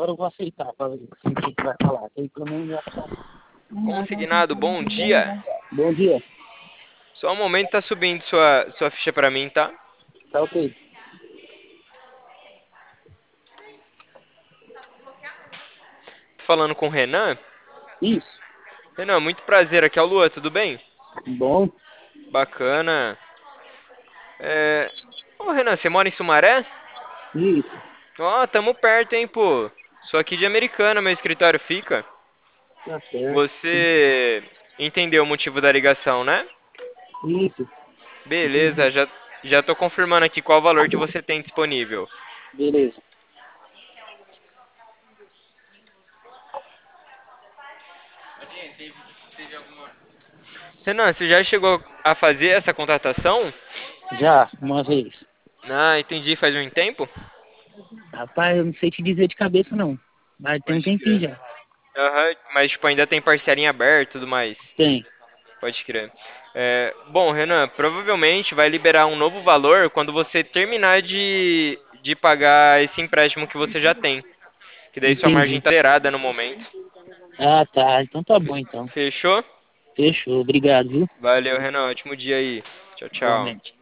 agora eu vou aceitar para ver o que vai falar. Aí pelo menos já tá. Consignado, bom dia. Bom dia. Só um momento, tá subindo sua ficha pra mim, tá? Tá ok. Tô falando com o Renan. Isso. Renan, muito prazer, aqui é o Luan, tudo bem? Bom. Bacana. Ô Renan, você mora em Sumaré? Isso. Ó, tamo perto, hein, pô. Sou aqui de Americana, meu escritório fica. Tá certo. Você entendeu o motivo da ligação, né? Isso. Beleza, Entendi. já tô confirmando aqui qual o valor que você tem disponível. Beleza. Renan, você já chegou a fazer essa contratação? Já, uma vez. Ah, entendi, faz um tempo? Rapaz, eu não sei te dizer de cabeça não. Mas tem um Pode tempinho crer. já. Aham, mas tipo, ainda tem parceria em aberto e tudo mais. Tem. Pode crer. Bom, Renan, provavelmente vai liberar um novo valor quando você terminar de pagar esse empréstimo que você já tem. Que daí sua margem Entendi. tá zerada no momento. Ah, tá. Então tá bom então. Fechou? Fechou. Obrigado, viu? Valeu, Renan. Ótimo dia aí. Tchau, tchau. Igualmente.